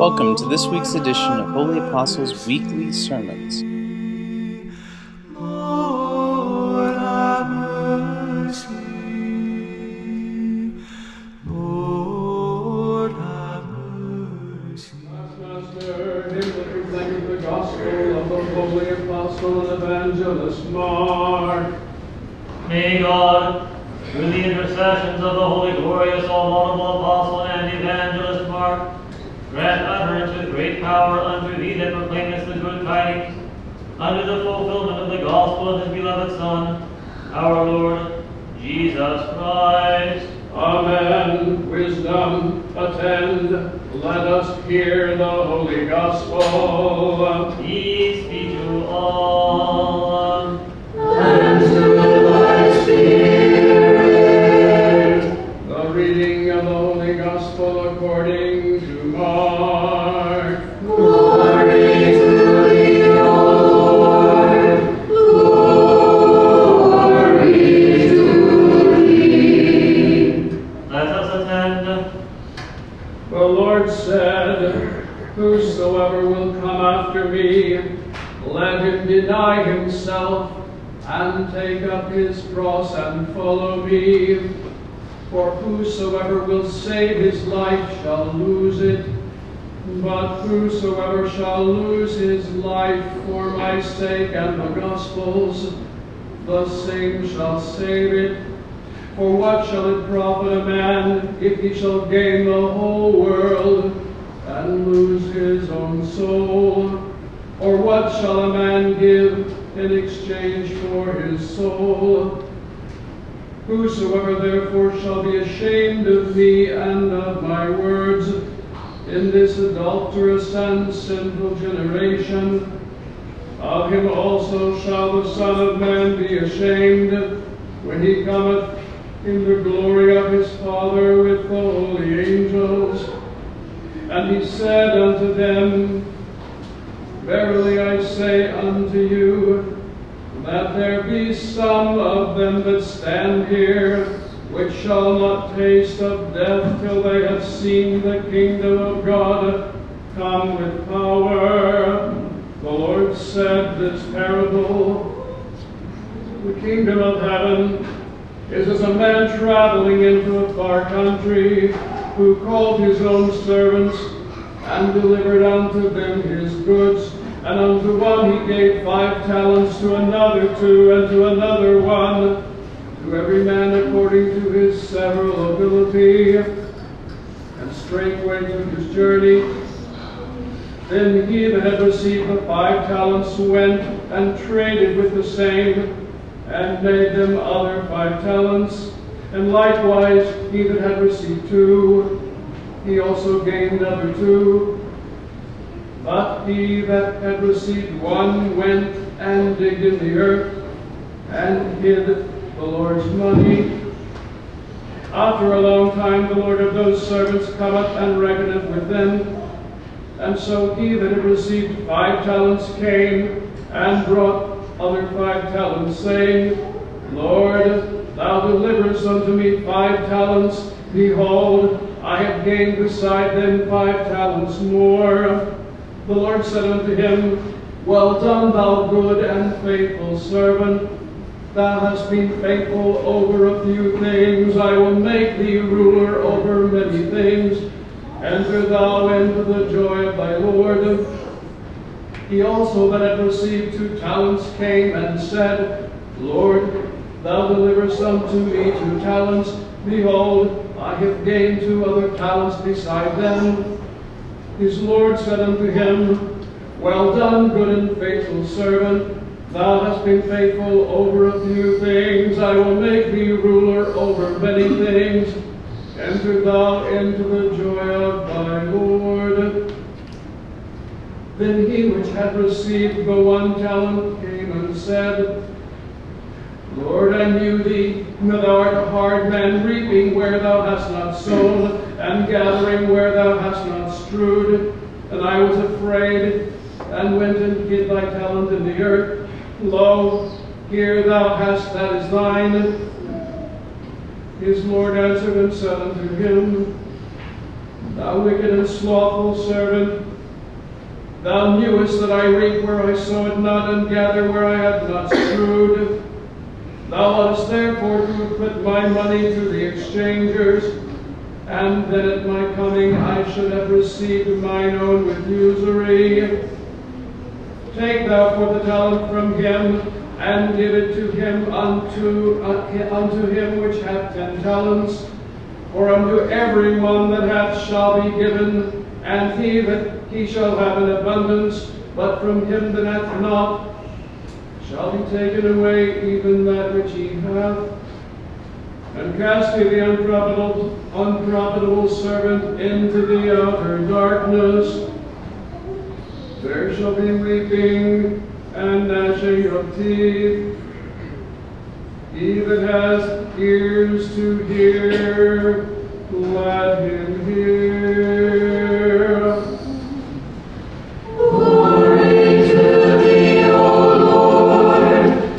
Welcome to this week's edition of Holy Apostles Weekly Sermons. Lord, have mercy. Lord, have mercy. Master, him that proclaimed the gospel of the Holy Apostle and Evangelist Mark. May God, through the intercessions of the Holy, Glorious, all-laudable Apostle and Evangelist Mark, grant utterance with great power unto thee that proclaimest the good tidings, unto the fulfillment of the gospel of his beloved Son, our Lord Jesus Christ. Amen. Wisdom, attend. Let us hear the Holy Gospel. Peace be to all. And to thy spirit. The reading of the Holy Gospel according to Mark. Glory to thee, O Lord. Glory to thee. Let us attend. The Lord said, whosoever will come after me, let him deny himself, and take up his cross and follow me. For whosoever will save his life shall lose it, but whosoever shall lose his life for my sake and the gospel's, the same shall save it. For what shall it profit a man if he shall gain the whole world and lose his own soul? Or what shall a man give in exchange for his soul? Whosoever therefore shall be ashamed of me and of my words in this adulterous and sinful generation, of him also shall the Son of Man be ashamed when he cometh in the glory of his Father with the holy angels. And he said unto them, verily I say unto you, that there be some of them that stand here, which shall not taste of death till they have seen the kingdom of God come with power. The Lord said this parable, the kingdom of heaven is as a man traveling into a far country, who called his own servants, and delivered unto them his goods. And unto one he gave 5 talents, to another 2, and to another 1, to every man according to his several ability. And straightway took his journey. Then he that had received the 5 talents went and traded with the same, and made them other 5 talents. And likewise he that had received 2, he also gained other 2. But he that had received 1 went and digged in the earth, and hid the Lord's money. After a long time the Lord of those servants cometh and reckoneth with them. And so he that had received 5 talents came, and brought other 5 talents, saying, Lord, thou deliverest unto me 5 talents. Behold, I have gained beside them 5 talents more. The Lord said unto him, well done, thou good and faithful servant. Thou hast been faithful over a few things. I will make thee ruler over many things. Enter thou into the joy of thy Lord. He also that had received 2 talents came and said, Lord, thou deliverest unto me 2 talents. Behold, I have gained 2 other talents beside them. His Lord said unto him, well done, good and faithful servant. Thou hast been faithful over a few things. I will make thee ruler over many things. Enter thou into the joy of thy Lord. Then he which had received the 1 talent came and said, Lord, I knew thee, that thou art a hard man, reaping where thou hast not sown, and gathering where thou hast not strewed. And I was afraid, and went and hid thy talent in the earth. Lo, here thou hast that is thine. His Lord answered and said unto him, Thou wicked and slothful servant, thou knewest that I reap where I sowed not, and gather where I had not strewed. Thou oughtest therefore to have put my money to the exchangers, and then at my coming I should have received mine own with usury. Take thou for the talent from him, and give it to him unto him which hath 10 talents. For unto every one that hath shall be given, and he shall have an abundance, but from him that hath not shall be taken away even that which he hath. And cast ye the unprofitable servant into the outer darkness. There shall be weeping and gnashing of teeth. He that has ears to hear, let him hear. Glory to thee, O Lord.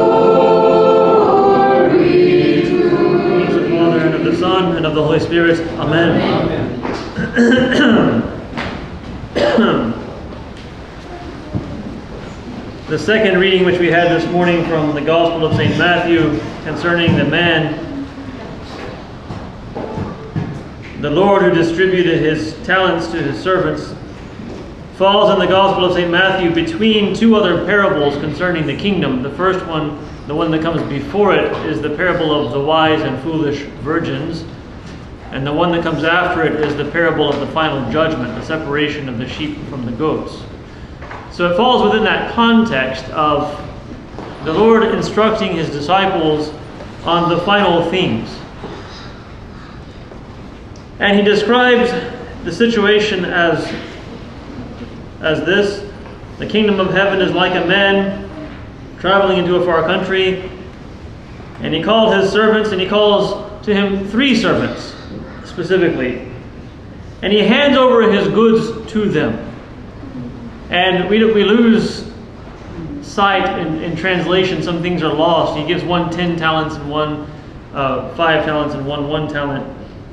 Glory to In the name of the Father, and of the Son, and of the Holy Spirit. Amen. The second reading which we had this morning from the Gospel of St. Matthew concerning the man, the Lord who distributed his talents to his servants, falls in the Gospel of St. Matthew between two other parables concerning the kingdom. The first one, the one that comes before it, is the parable of the wise and foolish virgins. And the one that comes after it is the parable of the final judgment, the separation of the sheep from the goats. So it falls within that context of the Lord instructing his disciples on the final themes. And he describes the situation as this: the kingdom of heaven is like a man traveling into a far country, and he called his servants, and he calls to him 3 servants specifically, and he hands over his goods to them. And we lose sight in translation. Some things are lost. He gives one 10 talents and one 5 talents and one 1 talent.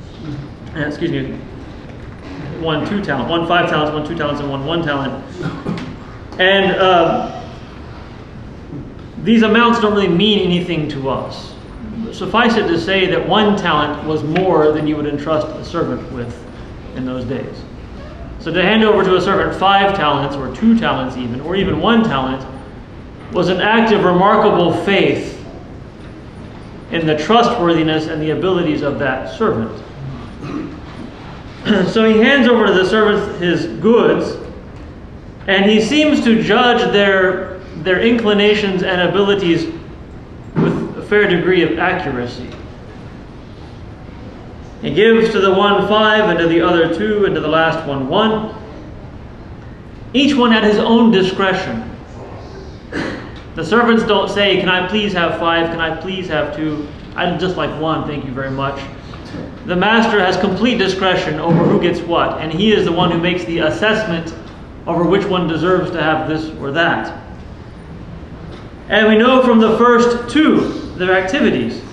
One 2 talents. One 5 talents, one 2 talents, and one 1 talent. And these amounts don't really mean anything to us. Suffice it to say that 1 talent was more than you would entrust a servant with in those days. So to hand over to a servant 5 talents, or 2 talents even, or even 1 talent, was an act of remarkable faith in the trustworthiness and the abilities of that servant. So he hands over to the servant his goods, and he seems to judge their inclinations and abilities with a fair degree of accuracy. He gives to the one 5, and to the other 2, and to the last one 1. Each one at his own discretion. The servants don't say, "Can I please have 5? Can I please have 2? I'd just like 1, thank you very much." The master has complete discretion over who gets what, and he is the one who makes the assessment over which one deserves to have this or that. And we know from the first 2 their activities.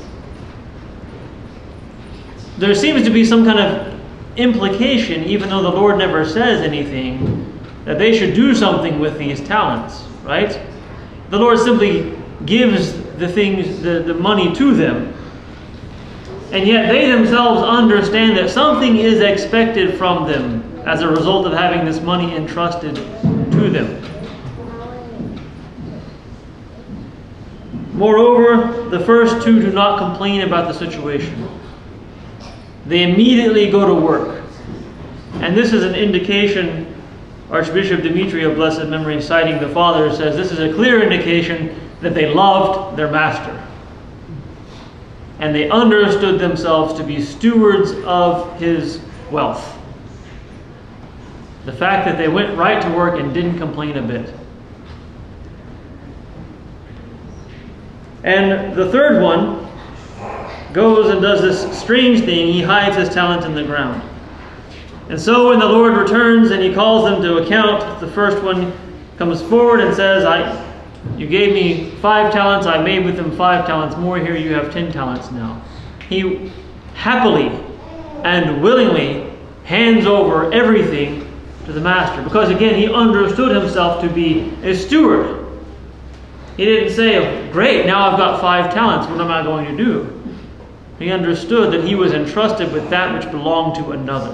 There seems to be some kind of implication, even though the Lord never says anything, that they should do something with these talents, right? The Lord simply gives the money to them. And yet they themselves understand that something is expected from them as a result of having this money entrusted to them. Moreover, the first 2 do not complain about the situation. They immediately go to work. And this is an indication, Archbishop Dimitri of blessed memory, citing the Fathers, says this is a clear indication that they loved their master. And they understood themselves to be stewards of his wealth. The fact that they went right to work and didn't complain a bit. And the third one goes and does this strange thing. He hides his talent in the ground. And so when the Lord returns and he calls them to account, the first one comes forward and says, you gave me 5 talents, I made with them 5 talents more, here you have 10 talents now. He happily and willingly hands over everything to the master. Because again, he understood himself to be a steward. He didn't say, great, now I've got 5 talents, what am I going to do? He understood that he was entrusted with that which belonged to another.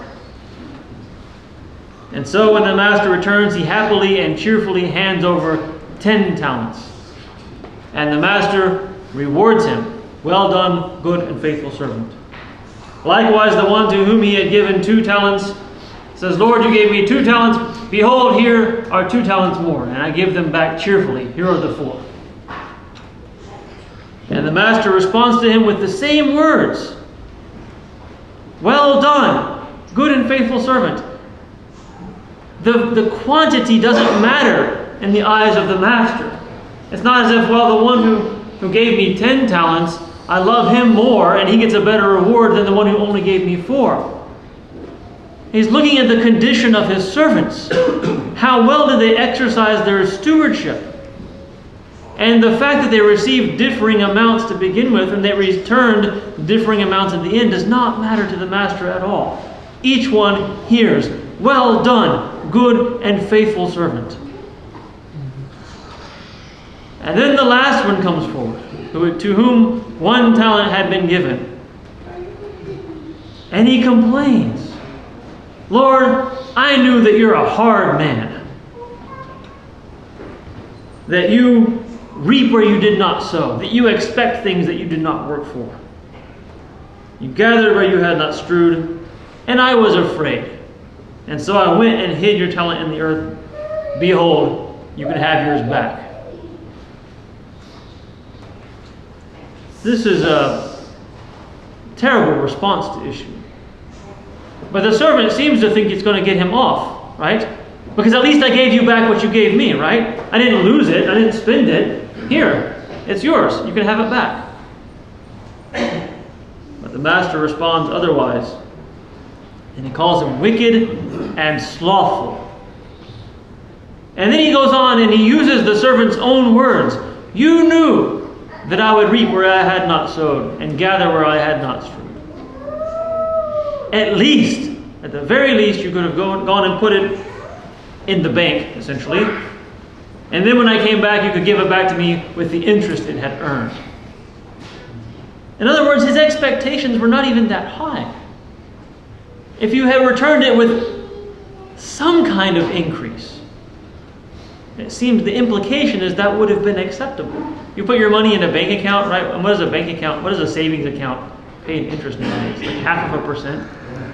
And so when the master returns, he happily and cheerfully hands over 10 talents. And the master rewards him. Well done, good and faithful servant. Likewise, the one to whom he had given 2 talents says, Lord, you gave me 2 talents. Behold, here are 2 talents more. And I give them back cheerfully. Here are the 4. And the master responds to him with the same words. Well done, good and faithful servant. The quantity doesn't matter in the eyes of the master. It's not as if, well, the one who gave me 10 talents, I love him more and he gets a better reward than the one who only gave me 4. He's looking at the condition of his servants. How well did they exercise their stewardship? And the fact that they received differing amounts to begin with and they returned differing amounts at the end does not matter to the master at all. Each one hears, well done, good and faithful servant. And then the last one comes forward, to whom 1 talent had been given. And he complains, Lord, I knew that you're a hard man, that you reap where you did not sow, that you expect things that you did not work for. You gathered where you had not strewed, and I was afraid. And so I went and hid your talent in the earth. Behold, you can have yours back. This is a terrible response to issue. But the servant seems to think it's going to get him off, right? Because at least I gave you back what you gave me, right? I didn't lose it. I didn't spend it. Here, it's yours. You can have it back. But the master responds otherwise. And he calls him wicked and slothful. And then he goes on and he uses the servant's own words. You knew that I would reap where I had not sowed and gather where I had not strewed. At least, at the very least, you could have gone and put it in the bank, essentially. And then when I came back, you could give it back to me with the interest it had earned. In other words, his expectations were not even that high. If you had returned it with some kind of increase, it seems the implication is that would have been acceptable. You put your money in a bank account, right? And what is a bank account? What is a savings account paying interest nowadays? Like 0.5%.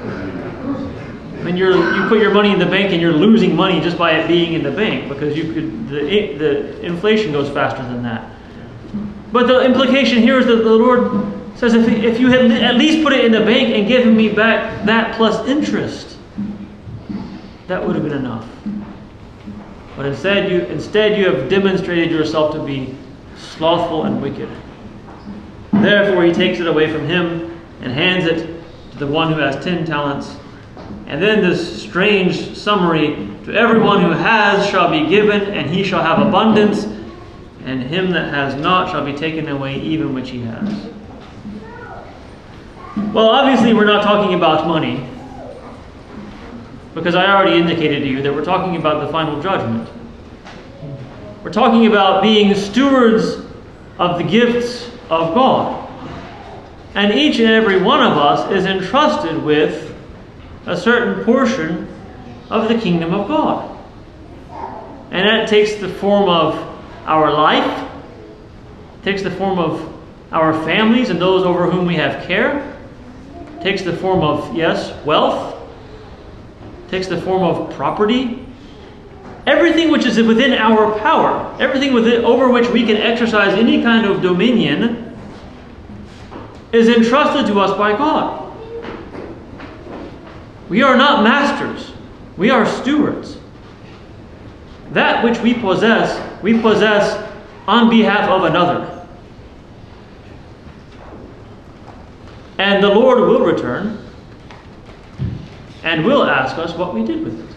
I mean, you put your money in the bank and you're losing money just by it being in the bank because the inflation goes faster than that. But the implication here is that the Lord says if you had at least put it in the bank and given me back that plus interest, that would have been enough. But instead you have demonstrated yourself to be slothful and wicked. Therefore he takes it away from him and hands it to the one who has 10 talents. And then this strange summary, to everyone who has shall be given, and he shall have abundance, and him that has not shall be taken away even which he has. Well, obviously we're not talking about money, because I already indicated to you that we're talking about the final judgment. We're talking about being stewards of the gifts of God. And each and every one of us is entrusted with a certain portion of the kingdom of God. And that takes the form of our life, takes the form of our families and those over whom we have care, takes the form of, yes, wealth, takes the form of property. Everything which is within our power, everything over which we can exercise any kind of dominion, is entrusted to us by God. We are not masters. We are stewards. That which we possess on behalf of another. And the Lord will return and will ask us what we did with it.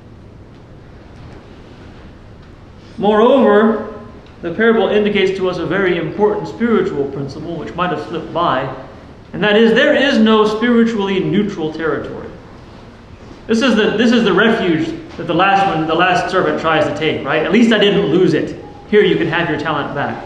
Moreover, the parable indicates to us a very important spiritual principle which might have slipped by, and that is there is no spiritually neutral territory. This is the refuge that the last servant tries to take, right? At least I didn't lose it. Here you can have your talent back.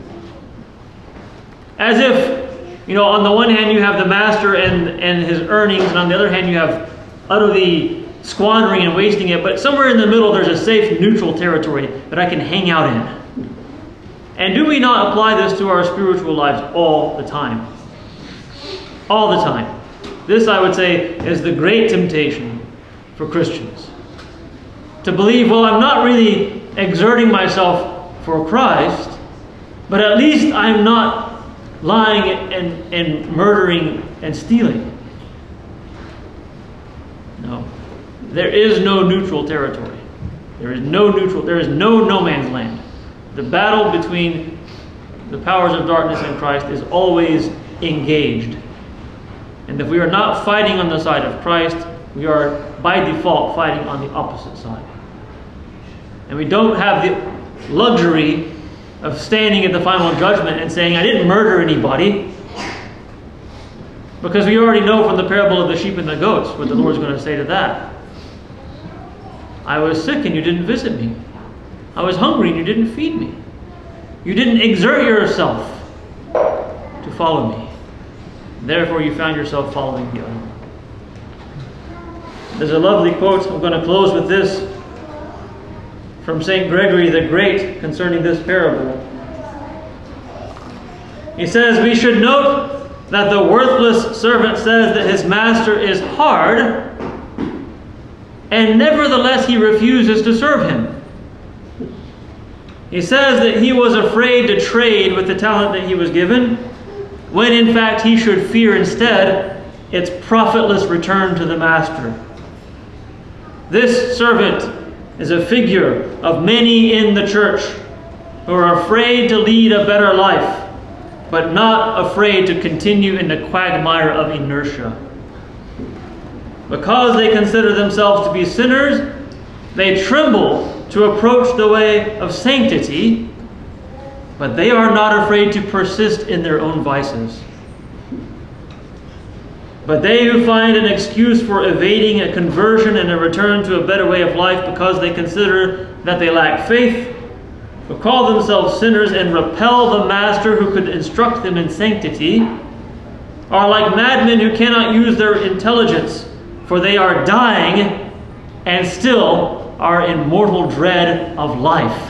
As if, on the one hand you have the master and his earnings, and on the other hand you have utterly squandering and wasting it, but somewhere in the middle there's a safe, neutral territory that I can hang out in. And do we not apply this to our spiritual lives all the time? All the time. This, I would say, is the great temptation for Christians. To believe, well, I'm not really exerting myself for Christ, but at least I'm not lying and murdering and stealing. No. There is no neutral territory. There is no man's land. The battle between the powers of darkness and Christ is always engaged. And if we are not fighting on the side of Christ, we are by default fighting on the opposite side. And we don't have the luxury of standing at the final judgment and saying, I didn't murder anybody. Because we already know from the parable of the sheep and the goats what the Lord's going to say to that. I was sick and you didn't visit me. I was hungry and you didn't feed me. You didn't exert yourself to follow me. Therefore you found yourself following the other. There's a lovely quote, I'm going to close with this, from St. Gregory the Great concerning this parable. He says, we should note that the worthless servant says that his master is hard, and nevertheless he refuses to serve him. He says that he was afraid to trade with the talent that he was given, when in fact he should fear instead its profitless return to the master. This servant is a figure of many in the church who are afraid to lead a better life, but not afraid to continue in the quagmire of inertia. Because they consider themselves to be sinners, they tremble to approach the way of sanctity, but they are not afraid to persist in their own vices. But they who find an excuse for evading a conversion and a return to a better way of life because they consider that they lack faith, who call themselves sinners and repel the master who could instruct them in sanctity, are like madmen who cannot use their intelligence, for they are dying and still are in mortal dread of life.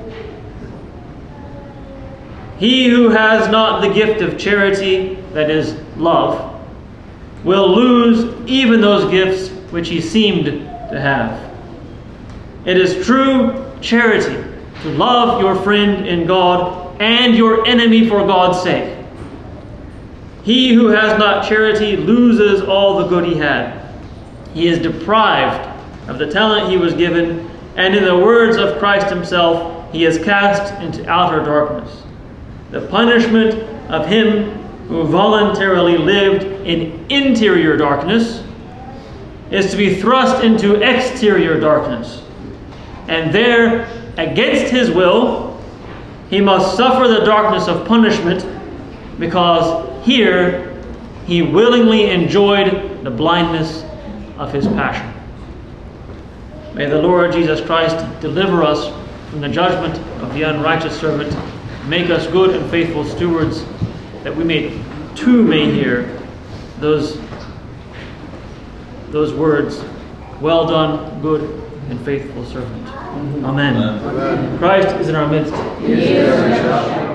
He who has not the gift of charity, that is, love, will lose even those gifts which he seemed to have. It is true charity to love your friend in God and your enemy for God's sake. He who has not charity loses all the good he had. He is deprived of the talent he was given, and in the words of Christ himself, he is cast into outer darkness. The punishment of him who voluntarily lived in interior darkness is to be thrust into exterior darkness. And there, against his will, he must suffer the darkness of punishment, because here he willingly enjoyed the blindness of his passion. May the Lord Jesus Christ deliver us from the judgment of the unrighteous servant, make us good and faithful stewards, that we may hear those words, well done, good and faithful servant. Amen. Christ is in our midst. Yes.